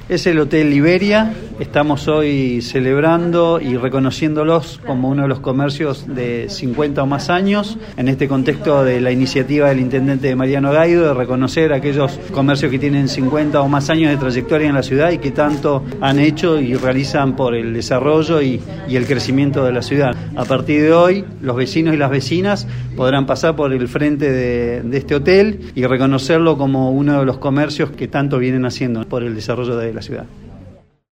Es el Hotel Iberia. Estamos hoy celebrando y reconociéndolos como uno de los comercios de 50 o más años, en este contexto de la iniciativa del intendente Mariano Gaido de reconocer a aquellos comercios que tienen 50 o más años de trayectoria en la ciudad y que tanto han hecho y realizan por el desarrollo y el crecimiento de la ciudad. A partir de hoy, los vecinos y las vecinas podrán pasar por el frente de este hotel y reconocerlo como uno de los comercios que tanto vienen haciendo por el desarrollo de la ciudad.